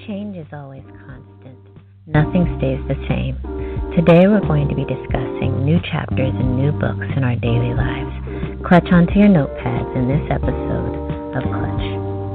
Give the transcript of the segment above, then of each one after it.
Change is always constant. Nothing stays the same. Today we're going to be discussing new chapters and new books in our daily lives. Clutch onto your notepads in this episode of Clutch.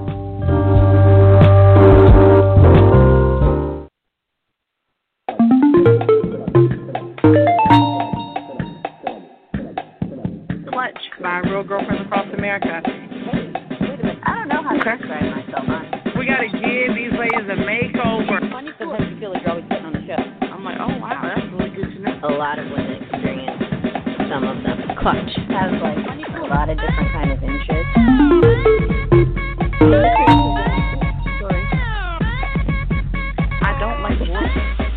Clutch by Real Girlfriends Across America. Hey, wait a minute. I don't know how to describe myself, honestly. We got to give these ladies a makeover. Funny, sometimes you feel like you're always getting on the show. I'm like, oh, wow, that's really good to know. A lot of women experience some of them. Clutch has like a lot of different kind of interests. Sorry. I don't like work.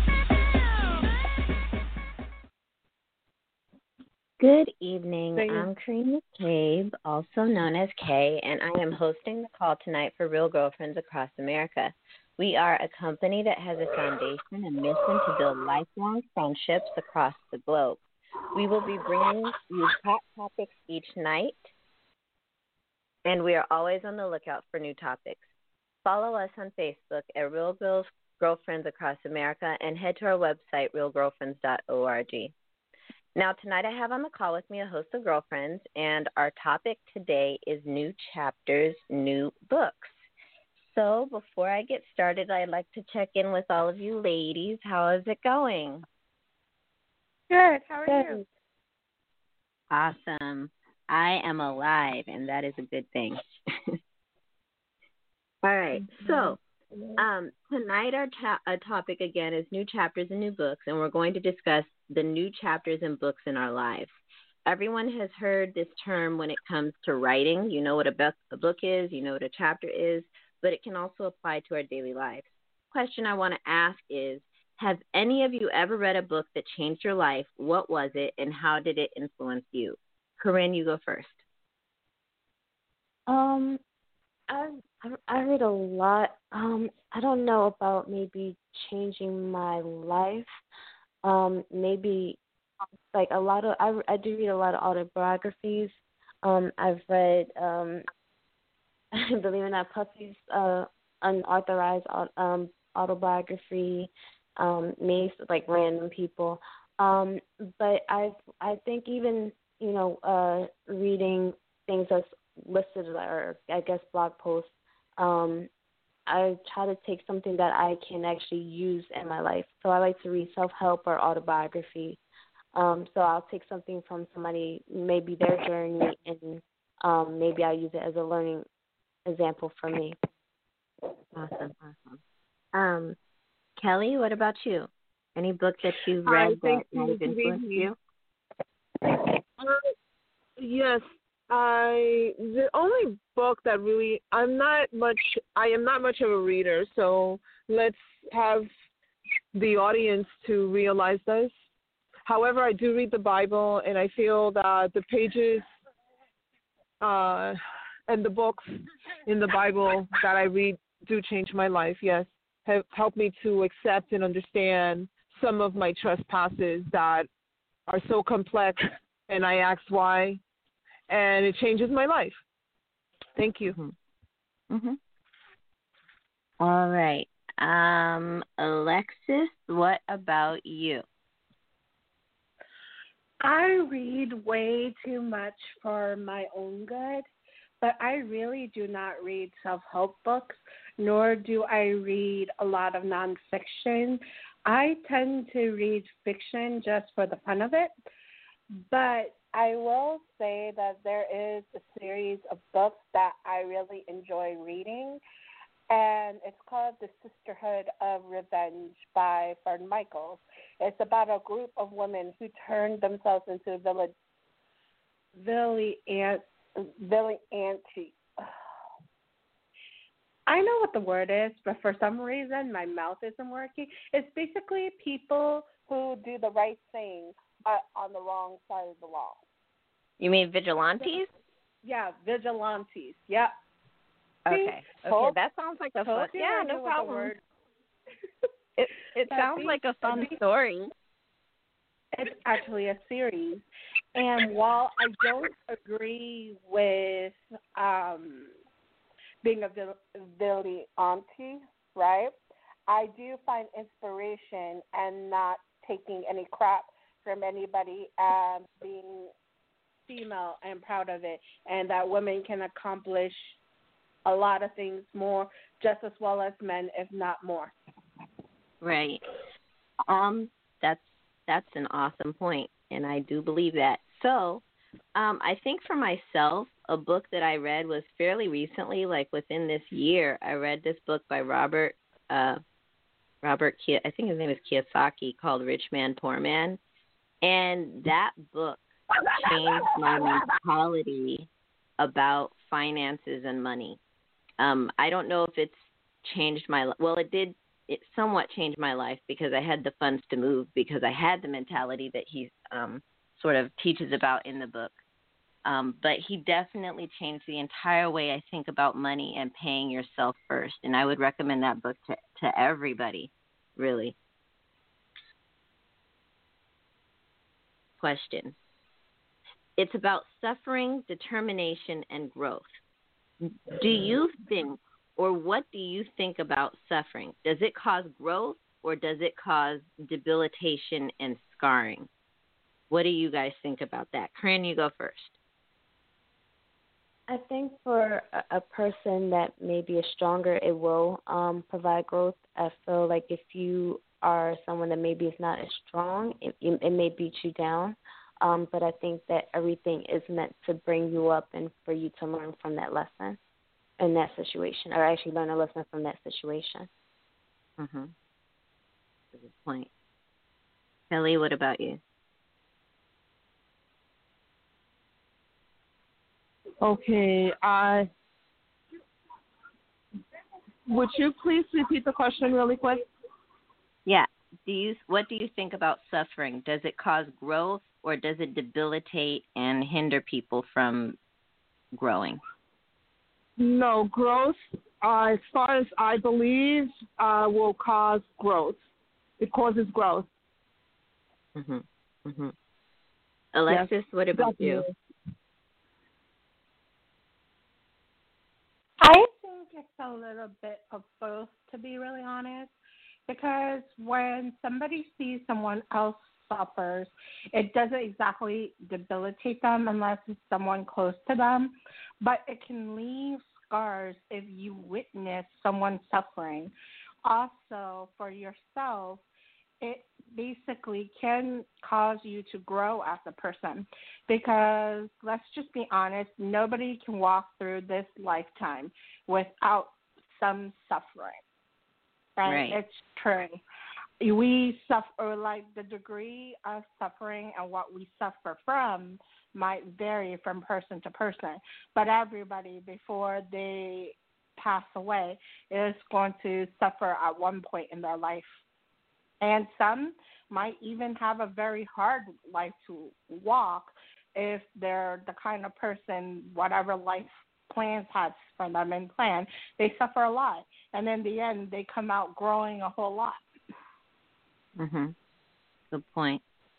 Good evening. I'm Karina McCabe, also known as Kay, and I am hosting the call tonight for Real Girlfriends Across America. We are a company that has a foundation and mission to build lifelong friendships across the globe. We will be bringing you hot topics each night, and we are always on the lookout for new topics. Follow us on Facebook at Real Girlfriends Across America and head to our website, realgirlfriends.org. Now, tonight I have on the call with me a host of girlfriends, and our topic today is new chapters, new books. So before I get started, I'd like to check in with all of you ladies. How is it going? Good. How are you? Awesome. I am alive, and that is a good thing. All right. So tonight our topic, again, is new chapters and new books, and we're going to discuss the new chapters and books in our lives. Everyone has heard this term when it comes to writing. You know what a book is, you know what a chapter is, but it can also apply to our daily lives. The question I want to ask is, have any of you ever read a book that changed your life? What was it, and how did it influence you? Corinne, you go first. I read a lot. I don't know about maybe changing my life. Maybe like a lot of I do read a lot of autobiographies. I've read Believe It or Not, Puffy's unauthorized autobiography, made like random people. But I think even reading things that's listed or I guess blog posts, I try to take something that I can actually use in my life. So I like to read self-help or autobiography. So I'll take something from somebody, maybe their journey, and maybe I'll use it as a learning example for me. Awesome. Kelly, what about you? Any book that you've read that might have influenced you? Yes. The only book that really I am not much of a reader, so let's have the audience to realize this. However, I do read the Bible, and I feel that the pages and the books in the Bible that I read do change my life, yes. Have helped me to accept and understand some of my trespasses that are so complex, and I ask why. And it changes my life. Thank you. Mm-hmm. All right. Alexis, what about you? I read way too much for my own good, but I really do not read self-help books, nor do I read a lot of nonfiction. I tend to read fiction just for the fun of it, but I will say that there is a series of books that I really enjoy reading, and it's called The Sisterhood of Revenge by Fern Michaels. It's about a group of women who turned themselves into Villante. I know what the word is, but for some reason my mouth isn't working. It's basically people who do the right thing but on the wrong side of the law. You mean vigilantes? Yeah, vigilantes. Yep. Okay. That sounds like a fun. Yeah, no problem. It sounds like a fun story. It's actually a series, and while I don't agree with being a vigilante, right? I do find inspiration and not taking any crap from anybody, being female and proud of it, and that women can accomplish a lot of things more, just as well as men, if not more. Right. That's an awesome point, and I do believe that. So, I think for myself, a book that I read was fairly recently, like within this year. I read this book by Robert I think his name is Kiyosaki, called Rich Man, Poor Man, and that book changed my mentality about finances and money. I don't know if it's changed my life. Well, it did. It somewhat changed my life because I had the funds to move, because I had the mentality that he sort of teaches about in the book. But he definitely changed the entire way I think about money and paying yourself first. And I would recommend that book to everybody, really. Question. It's about suffering, determination, and growth. Do you think, or what do you think about suffering? Does it cause growth, or does it cause debilitation and scarring? What do you guys think about that? Corinne, you go first. I think for a person that maybe is stronger, it will provide growth. I feel like if you are someone that maybe is not as strong, it may beat you down. But I think that everything is meant to bring you up and for you to learn from that lesson in that situation, or actually learn a lesson from that situation. Mm-hmm. That's a good point. Kelly, what about you? Okay. Would you please repeat the question really quick? Yeah. What do you think about suffering? Does it cause growth, or does it debilitate and hinder people from growing? No, growth, as far as I believe, will cause growth. It causes growth. Mhm. Mhm. Alexis, yes, what about you? I think it's a little bit of both, to be really honest, because when somebody sees someone else suffers, it doesn't exactly debilitate them unless it's someone close to them, but it can leave scars if you witness someone suffering. Also, for yourself, it basically can cause you to grow as a person, because let's just be honest, nobody can walk through this lifetime without some suffering, right? It's true. We suffer, like the degree of suffering and what we suffer from might vary from person to person, but everybody before they pass away is going to suffer at one point in their life. And some might even have a very hard life to walk if they're the kind of person, whatever life plans has for them in plan, they suffer a lot. And in the end, they come out growing a whole lot. Mhm. Good point.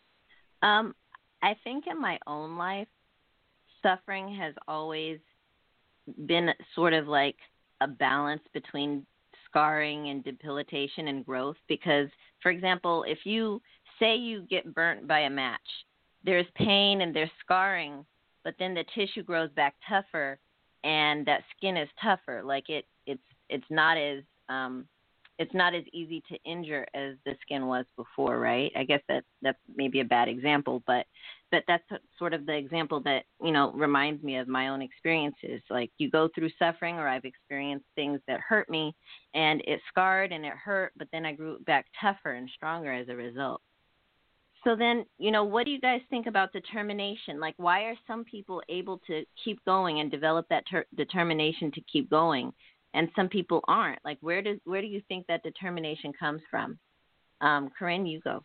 I think in my own life, suffering has always been sort of like a balance between scarring and debilitation and growth, because, for example, if you say you get burnt by a match, there's pain and there's scarring, but then the tissue grows back tougher and that skin is tougher. Like it's not as easy to injure as the skin was before, right? I guess that's maybe a bad example, but that's sort of the example that, reminds me of my own experiences. Like, you go through suffering, or I've experienced things that hurt me, and it scarred and it hurt, but then I grew back tougher and stronger as a result. So then, what do you guys think about determination? Like, why are some people able to keep going and develop that determination to keep going, and some people aren't? Like, where do you think that determination comes from? Corinne, you go.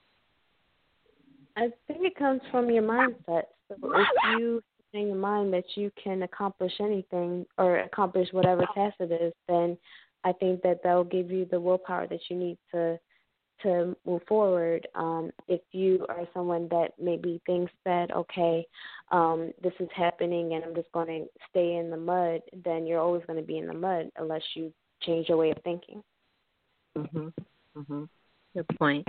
I think it comes from your mindset. So if you have in your mind that you can accomplish anything or accomplish whatever task it is, then I think that will give you the willpower that you need to move forward. If you are someone that maybe thinks that, okay, this is happening and I'm just going to stay in the mud, then you're always going to be in the mud unless you change your way of thinking. Mhm. Mhm. Good point.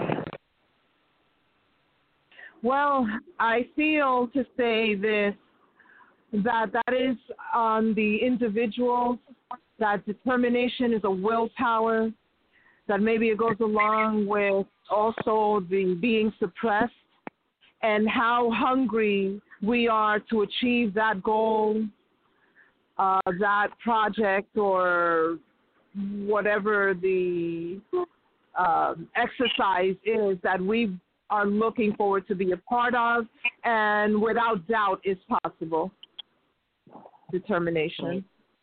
Well, I feel to say this, that is on the individual, that determination is a willpower, that maybe it goes along with also the being suppressed and how hungry we are to achieve that goal, that project, or whatever the exercise is that we are looking forward to be a part of, and without doubt is possible. Determination.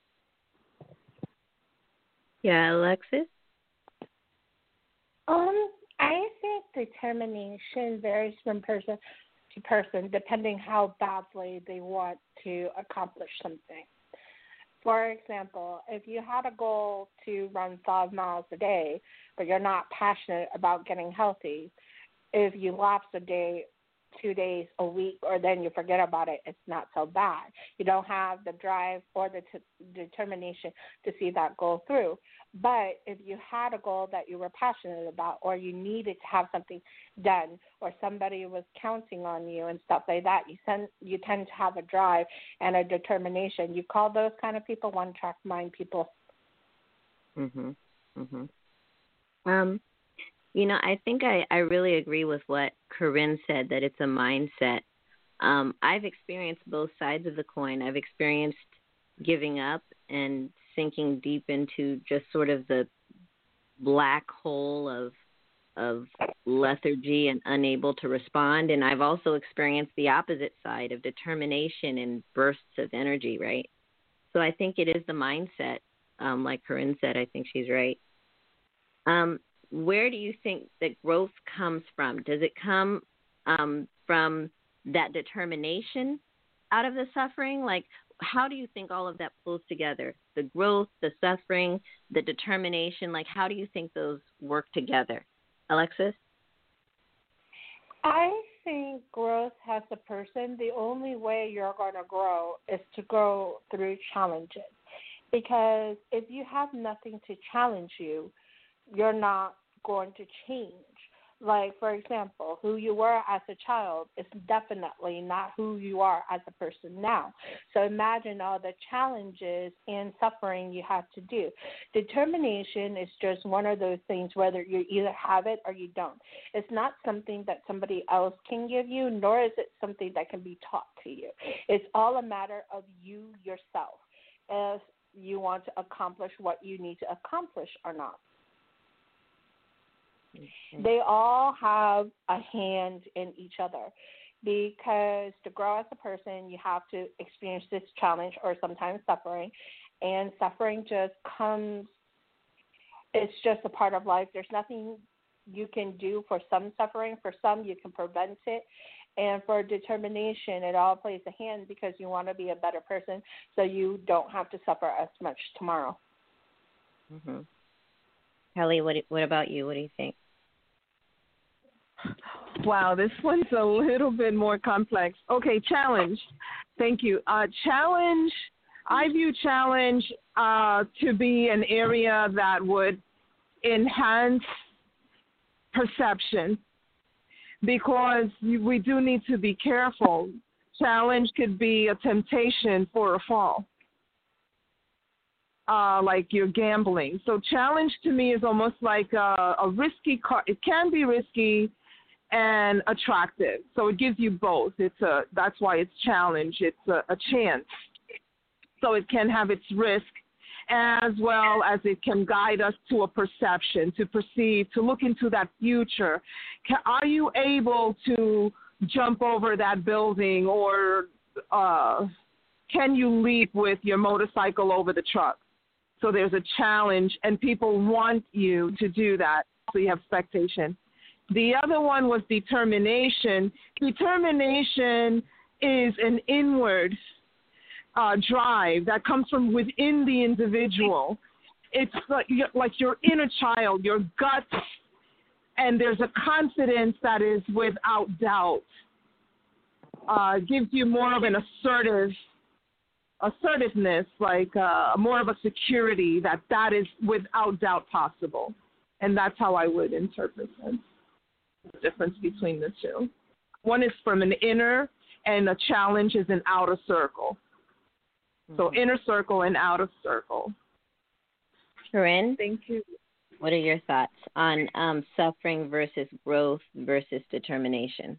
Yeah, Alexis? I think determination varies from person to person, depending how badly they want to accomplish something. For example, if you had a goal to run 5 miles a day, but you're not passionate about getting healthy, if you lapse a day, 2 days, a week, or then you forget about it, it's not so bad. You don't have the drive or the determination to see that goal through. But if you had a goal that you were passionate about, or you needed to have something done, or somebody was counting on you and stuff like that, you tend to have a drive and a determination. You call those kind of people one-track mind people. Mhm. Mhm. I think I really agree with what Corinne said, that it's a mindset. I've experienced both sides of the coin. I've experienced giving up and sinking deep into just sort of the black hole of lethargy and unable to respond. And I've also experienced the opposite side of determination and bursts of energy, right? So I think it is the mindset. Like Corinne said, I think she's right. Where do you think that growth comes from? Does it come from that determination out of the suffering? Like, how do you think all of that pulls together? The growth, the suffering, the determination, like, how do you think those work together? Alexis? I think growth as a person, the only way you're going to grow is to grow through challenges. Because if you have nothing to challenge you, you're not going to change. Like, for example, who you were as a child is definitely not who you are as a person now. So imagine all the challenges and suffering you have to do. Determination is just one of those things, whether you either have it or you don't. It's not something that somebody else can give you, nor is it something that can be taught to you. It's all a matter of you yourself, if you want to accomplish what you need to accomplish or not. They all have a hand in each other, because to grow as a person, you have to experience this challenge or sometimes suffering, and suffering just comes, it's just a part of life. There's nothing you can do for some suffering. For some, you can prevent it. And for determination, it all plays a hand, because you want to be a better person so you don't have to suffer as much tomorrow. Mm-hmm. Kelly, what about you? What do you think? Wow, this one's a little bit more complex. Okay, challenge. Thank you. Challenge, I view challenge to be an area that would enhance perception, because we do need to be careful. Challenge could be a temptation for a fall, like you're gambling. So challenge to me is almost like a risky card. It can be risky and attractive. So it gives you both. That's why it's challenge. It's a chance. So it can have its risk, as well as it can guide us to a perception, to perceive, to look into that future. Are you able to jump over that building, or can you leap with your motorcycle over the truck? So there's a challenge, and people want you to do that, so you have expectation. The other one was determination. Determination is an inward drive that comes from within the individual. It's like your inner child, your guts, and there's a confidence that is without doubt. Gives you more of an assertiveness, like more of a security that is without doubt possible. And that's how I would interpret the difference between the two. One is from an inner, and a challenge is an outer circle. So inner circle and outer circle. Corinne? Thank you. What are your thoughts on suffering versus growth versus determination?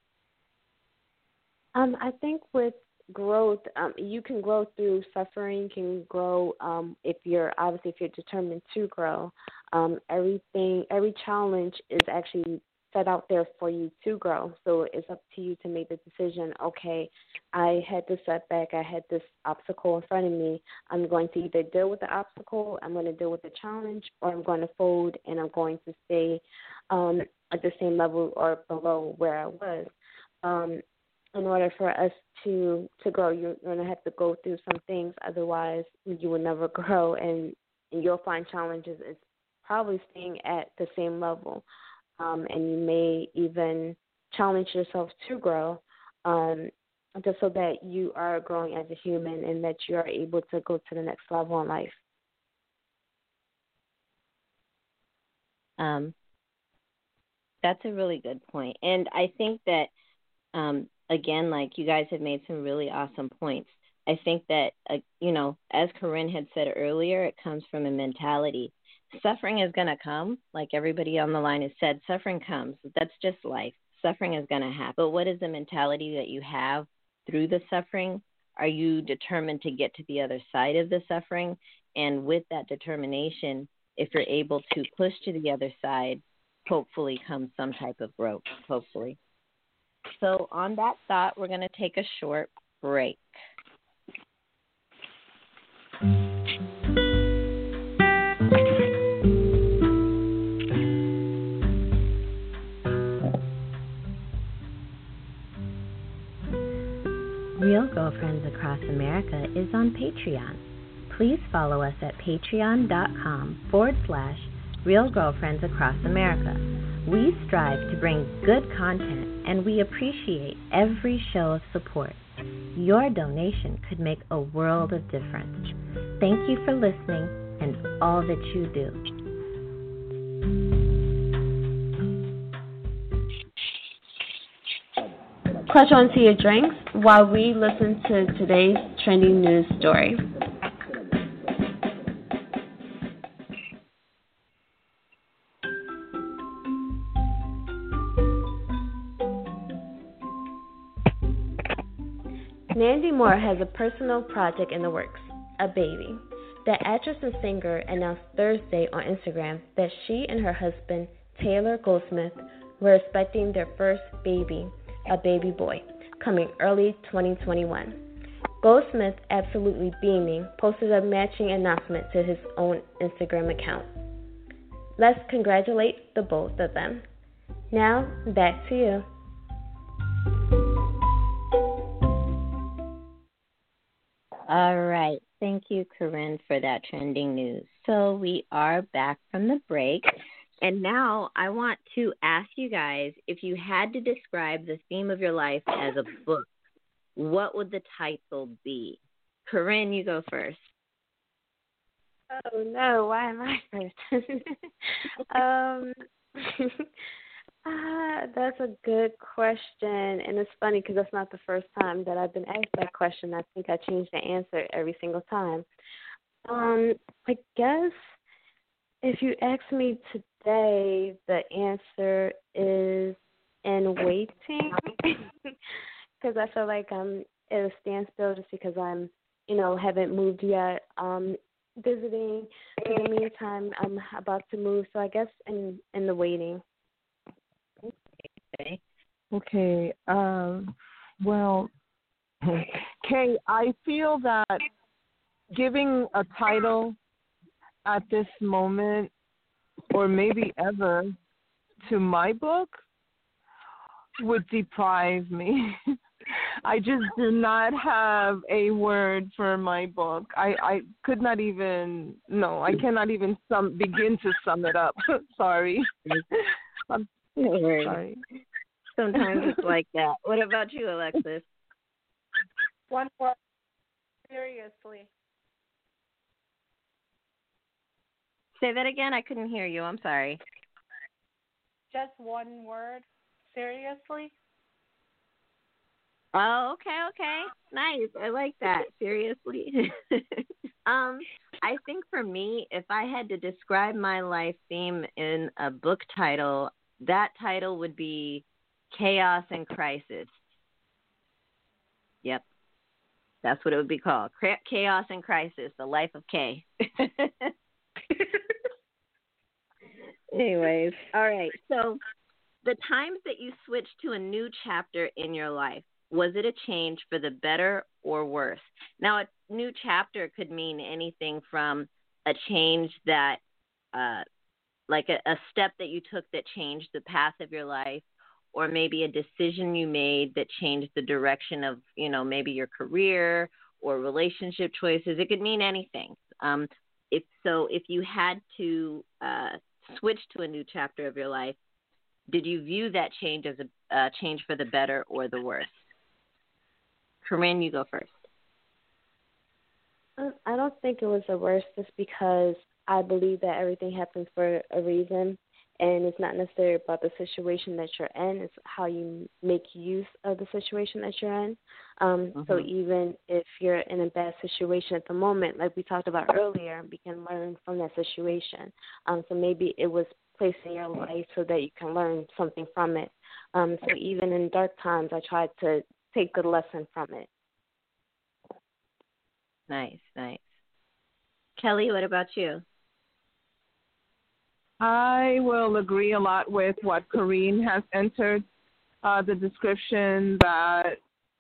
I think with growth, you can grow through suffering. Can grow if you're determined to grow. Every challenge is actually set out there for you to grow. So it's up to you to make the decision. Okay, I had this setback. I had this obstacle in front of me. I'm going to either deal with the obstacle, I'm going to deal with the challenge, or I'm going to fold and I'm going to stay at the same level or below where I was. In order for us to grow, you're going to have to go through some things. Otherwise, you will never grow, and you'll find challenges. It's probably staying at the same level, and you may even challenge yourself to grow, just so that you are growing as a human and that you are able to go to the next level in life. That's a really good point. And I think that, again, like you guys have made some really awesome points. I think that, as Corinne had said earlier, it comes from a mentality. Suffering is going to come, like everybody on the line has said. Suffering comes. That's just life. Suffering is going to happen. But what is the mentality that you have through the suffering? Are you determined to get to the other side of the suffering? And with that determination, if you're able to push to the other side, hopefully comes some type of growth, hopefully. So on that thought, we're going to take a short break. Real Girlfriends Across America is on Patreon. Please follow us at patreon.com/Real Girlfriends Across America. We strive to bring good content, and we appreciate every show of support. Your donation could make a world of difference. Thank you for listening and all that you do. Clutch onto your drinks while we listen to today's trending news story. Mandy Moore has a personal project in the works, a baby. The actress and singer announced Thursday on Instagram that she and her husband, Taylor Goldsmith, were expecting their first baby, a baby boy, coming early 2021. Goldsmith, absolutely beaming, posted a matching announcement to his own Instagram account. Let's congratulate the both of them. Now, back to you. All right. Thank you, Corinne, for that trending news. So we are back from the break. And now I want to ask you guys, if you had to describe the theme of your life as a book, what would the title be? Corinne, you go first. Oh, no. Why am I first? That's a good question. And it's funny because that's not the first time that I've been asked that question. I think I change the answer every single time. I guess if you ask me today, the answer is In Waiting, because I feel like I'm at a standstill just because I'm, haven't moved yet. Visiting. In the meantime, I'm about to move, so I guess in the waiting. Okay. Well, Kay, I feel that giving a title at this moment, or maybe ever, to my book would deprive me. I just do not have a word for my book. I could not even, I cannot even begin to sum it up. Sorry. I'm sorry. Sometimes it's like that. What about you, Alexis? One word. Seriously. Say that again. I couldn't hear you. I'm sorry. Just one word. Seriously? Oh, okay. Nice. I like that. Seriously. I think for me, if I had to describe my life theme in a book title, that title would be Chaos and Crisis. Yep. That's what it would be called. Chaos and Crisis, the life of Kay. Anyways, all right. So the times that you switched to a new chapter in your life, was it a change for the better or worse? Now, a new chapter could mean anything from a change that, like a step that you took that changed the path of your life, or maybe a decision you made that changed the direction of, maybe your career or relationship choices. It could mean anything. If you had to switch to a new chapter of your life, did you view that change as a change for the better or the worse? Corinne, you go first. I don't think it was the worst, just because I believe that everything happens for a reason, and it's not necessarily about the situation that you're in. It's how you make use of the situation that you're in. So even if you're in a bad situation at the moment, like we talked about earlier, we can learn from that situation. So maybe it was placed in your life so that you can learn something from it. So even in dark times, I tried to take the lesson from it. Nice. Kelly, what about you? I will agree a lot with what Corinne has entered, the description that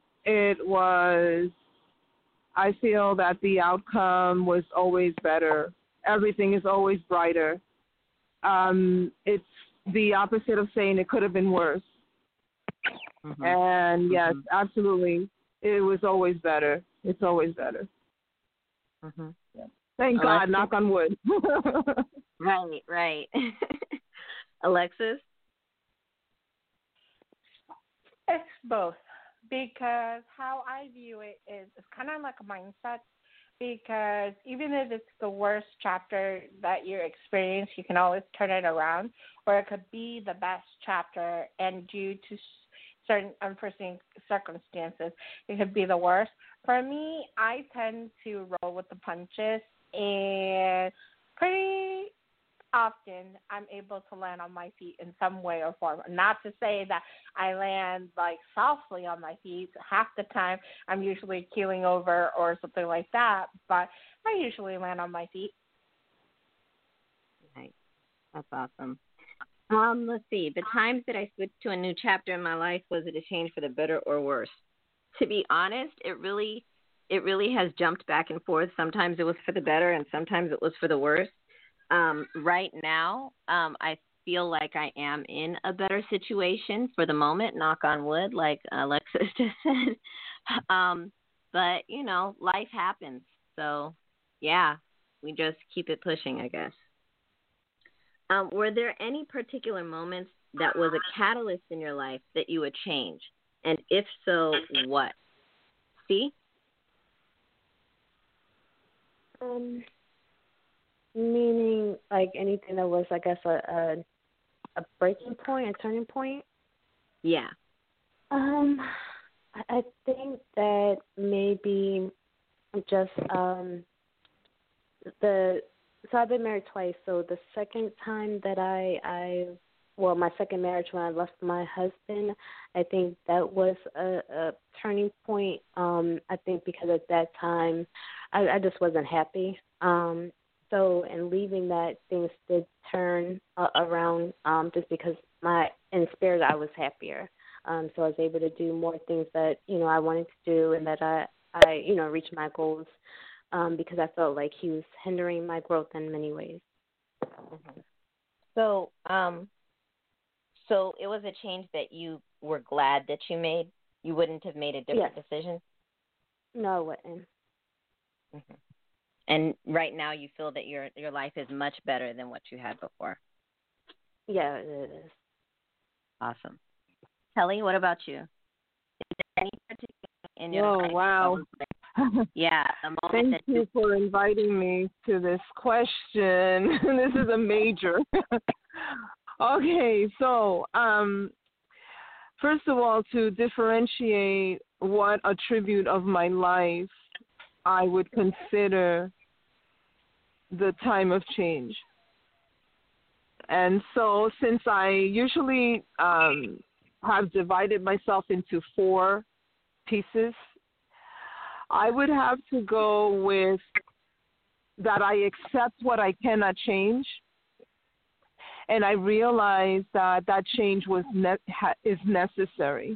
I feel that the outcome was always better. Everything is always brighter. It's the opposite of saying it could have been worse. And yes, absolutely, it was always better. It's always better. Yeah. Thank God, knock on wood. Right. Alexis? It's both, because how I view it is it's kind of like a mindset, because even if it's the worst chapter that you experience, you can always turn it around, or it could be the best chapter, and due to certain unforeseen circumstances, it could be the worst. For me, I tend to roll with the punches, and pretty often I'm able to land on my feet in some way or form. Not to say that I land like softly on my feet. Half the time I'm usually keeling over or something like that, but I usually land on my feet. Nice. That's awesome. Let's see. The times that I switched to a new chapter in my life, was it a change for the better or worse? To be honest, it really has jumped back and forth. Sometimes it was for the better, and sometimes it was for the worse. Right now, I feel like I am in a better situation for the moment, knock on wood, like Alexis just said. But, life happens. So, yeah, we just keep it pushing, I guess. Were there any particular moments that was a catalyst in your life that you would change? And if so, what? See? Meaning like anything that was, I guess, a breaking point, a turning point? Yeah. I think that maybe just so I've been married twice. So the second time that my second marriage, when I left my husband, I think that was a turning point. I think because at that time I just wasn't happy. So in leaving that, things did turn around, just because in spirit I was happier. So I was able to do more things that, I wanted to do, and that I reached my goals, because I felt like he was hindering my growth in many ways. Mm-hmm. So it was a change that you were glad that you made? You wouldn't have made a different decision? No, I wouldn't. Mm-hmm. And right now you feel that your life is much better than what you had before? Yeah, it is. Awesome. Kelly, what about you? Is there any particular in your life? Wow. Yeah, the moment Thank that you for inviting me to this question. This is a major. Okay, so first of all, to differentiate what attribute of my life I would consider the time of change. And so since I usually have divided myself into 4 pieces, I would have to go with that I accept what I cannot change, and I realize that that change is necessary.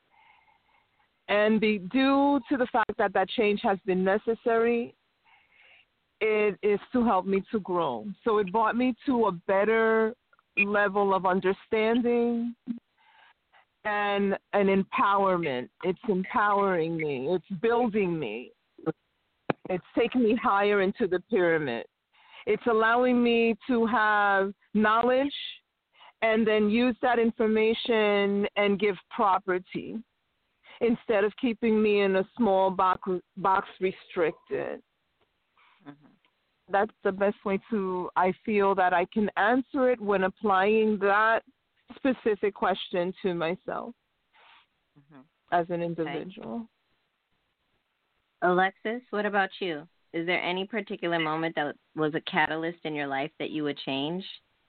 And due to the fact that that change has been necessary, it is to help me to grow. So it brought me to a better level of understanding and an empowerment. It's empowering me. It's building me. It's taking me higher into the pyramid. It's allowing me to have knowledge and then use that information and give property instead of keeping me in a small box restricted. Mm-hmm. That's the best way I feel that I can answer it when applying that specific question to myself as an individual. Okay. Alexis, what about you? Is there any particular moment that was a catalyst in your life that you would change?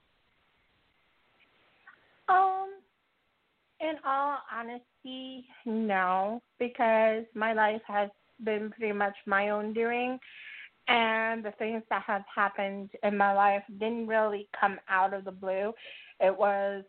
In all honesty, no, because my life has been pretty much my own doing, and the things that have happened in my life didn't really come out of the blue. It was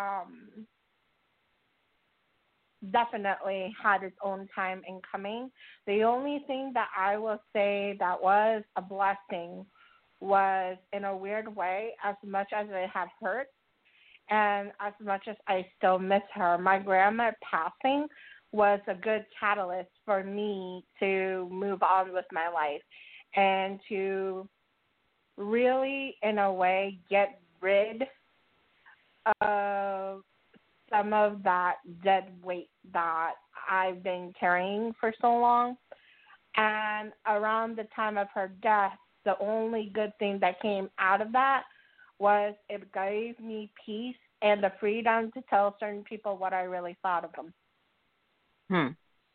definitely had its own time in coming. The only thing that I will say that was a blessing was, in a weird way, as much as it had hurt and as much as I still miss her, my grandma passing was a good catalyst for me to move on with my life and to really, in a way, get rid of some of that dead weight that I've been carrying for so long. And around the time of her death, the only good thing that came out of that was it gave me peace and the freedom to tell certain people what I really thought of them.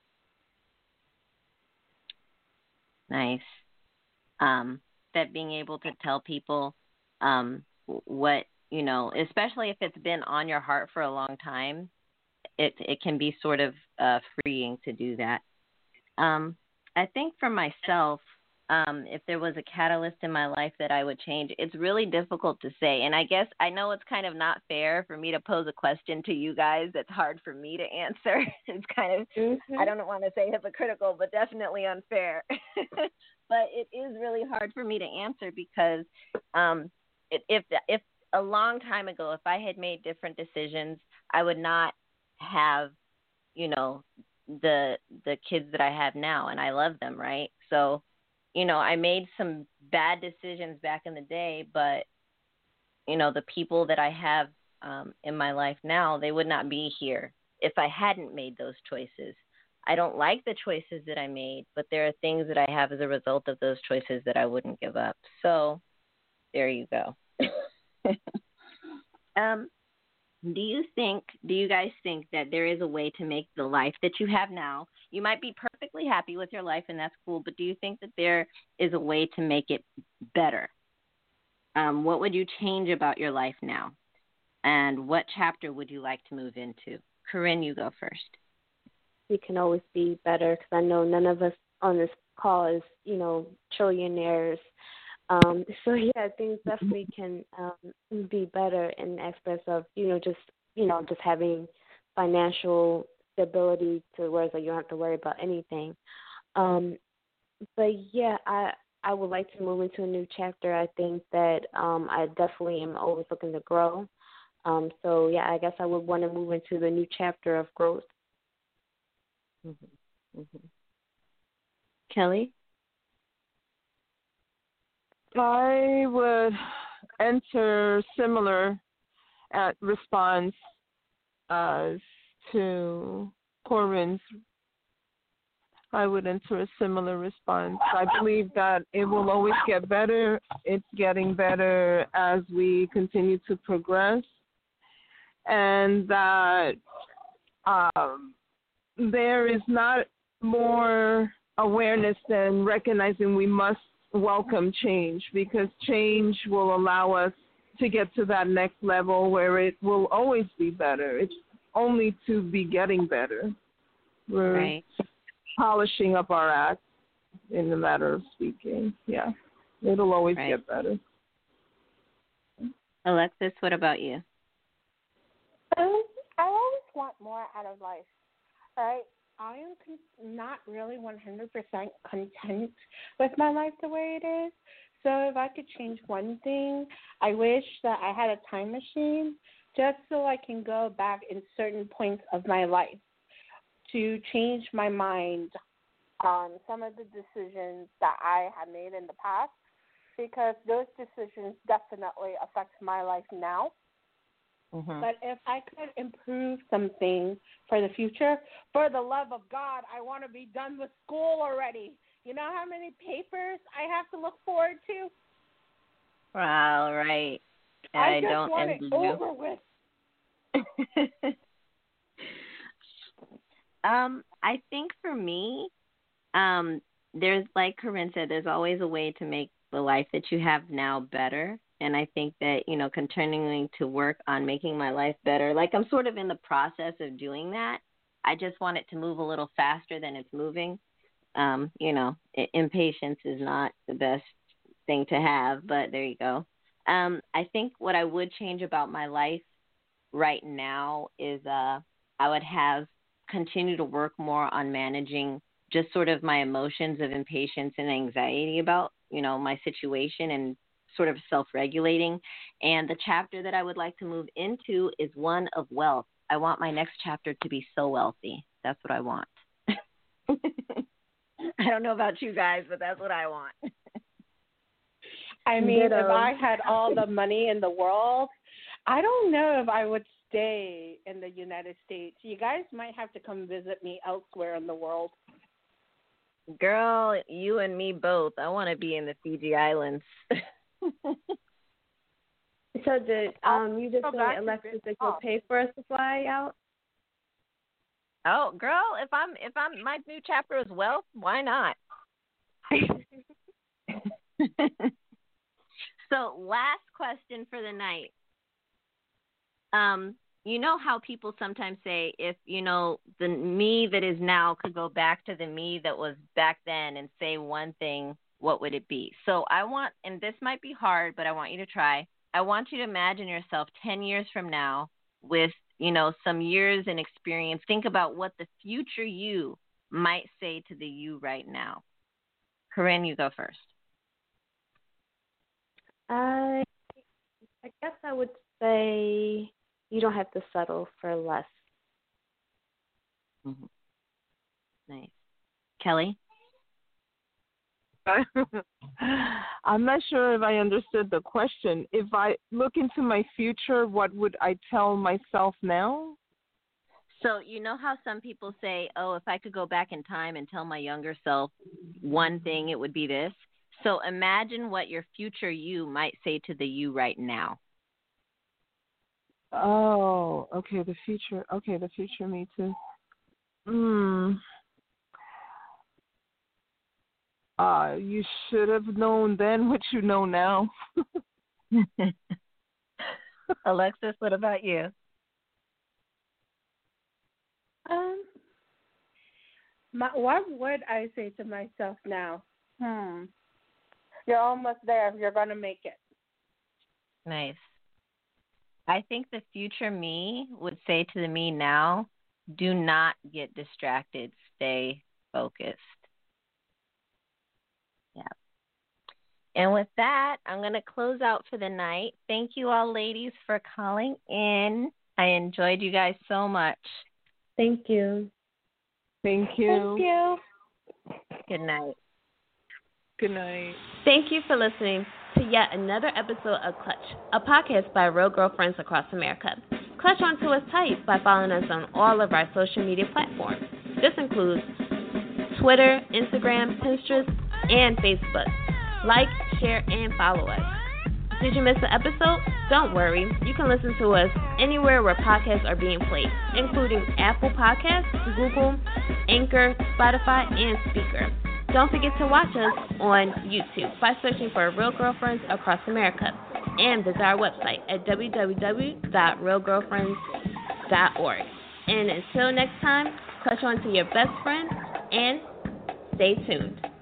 Nice. That being able to tell people what, especially if it's been on your heart for a long time, it can be sort of freeing to do that. I think for myself, if there was a catalyst in my life that I would change, it's really difficult to say. And I guess I know it's kind of not fair for me to pose a question to you guys that's hard for me to answer. It's kind of, I don't want to say hypocritical, but definitely unfair. But it is really hard for me to answer because if a long time ago, if I had made different decisions, I would not have, the kids that I have now, and I love them, right? So, I made some bad decisions back in the day, but, the people that I have in my life now, they would not be here if I hadn't made those choices. I don't like the choices that I made, but there are things that I have as a result of those choices that I wouldn't give up. So there you go. Do you guys think that there is a way to make the life that you have now? You might be perfectly happy with your life, and that's cool, but do you think that there is a way to make it better? What would you change about your life now? And what chapter would you like to move into? Corinne, you go first. We can always be better because I know none of us on this call is, trillionaires. So yeah, things definitely can be better in aspects of just having financial stability to where it's like you don't have to worry about anything. But yeah, I would like to move into a new chapter. I think that I definitely am always looking to grow. So yeah, I guess I would want to move into the new chapter of growth. Mm-hmm. Mm-hmm. Kelly? I would enter similar response as to Corinne's. I would enter a similar response. I believe that it will always get better. It's getting better as we continue to progress, and that there is not more awareness than recognizing we must welcome change, because change will allow us to get to that next level where it will always be better. It's only to be getting better. We're right. polishing up our act, in the matter of speaking. Yeah, it'll always get better. Alexis, what about you? I always want more out of life. Right? I am not really 100% content with my life the way it is. So if I could change one thing, I wish that I had a time machine just so I can go back in certain points of my life to change my mind on some of the decisions that I have made in the past, because those decisions definitely affect my life now. Mm-hmm. But if I could improve something for the future, for the love of God, I want to be done with school already. You know how many papers I have to look forward to? Wow, right. I just don't want envy it over with. I think for me, there's, like Corinne said, there's always a way to make the life that you have now better. And I think that, continuing to work on making my life better, like I'm sort of in the process of doing that. I just want it to move a little faster than it's moving. Impatience is not the best thing to have, but there you go. I think what I would change about my life right now is I would continue to work more on managing just sort of my emotions of impatience and anxiety about, my situation, and sort of self-regulating. And the chapter that I would like to move into is one of wealth. I want my next chapter to be so wealthy. That's what I want. I don't know about you guys, but that's what I want. I mean, if I had all the money in the world, I don't know if I would stay in the United States. You guys might have to come visit me elsewhere in the world. Girl, you and me both. I want to be in the Fiji Islands. So did you just say, Alexis, that you'll pay for us to fly out? Oh, girl, if I'm my new chapter is wealth, why not? So, last question for the night. You know how people sometimes say, if, the me that is now could go back to the me that was back then and say one thing, what would it be? So I want, and this might be hard, but I want you to try. I want you to imagine yourself 10 years from now with, some years and experience. Think about what the future you might say to the you right now. Corinne, you go first. I guess I would say you don't have to settle for less. Mm-hmm. Nice. Kelly? I'm not sure if I understood the question. If I look into my future, what would I tell myself now? So you know how some people say, oh, if I could go back in time and tell my younger self one thing, it would be this. So imagine what your future you might say to the you right now. Oh, okay, the future. Okay, the future me too. You should have known then what you know now. Alexis, what about you? What would I say to myself now? You're almost there. You're going to make it. Nice. I think the future me would say to the me now, do not get distracted. Stay focused. Yeah. And with that, I'm going to close out for the night. Thank you all, ladies, for calling in. I enjoyed you guys so much. Thank you. Thank you. Thank you. Good night. Good night. Thank you for listening to yet another episode of Clutch, a podcast by Real Girlfriends across America. Clutch onto us tight by following us on all of our social media platforms. This includes Twitter, Instagram, Pinterest, and Facebook. Like, share, and follow us. Did you miss an episode? Don't worry. You can listen to us anywhere where podcasts are being played, including Apple Podcasts, Google, Anchor, Spotify, and Speaker. Don't forget to watch us on YouTube by searching for Real Girlfriends Across America and visit our website at www.realgirlfriends.org. And until next time, clutch on to your best friend and stay tuned.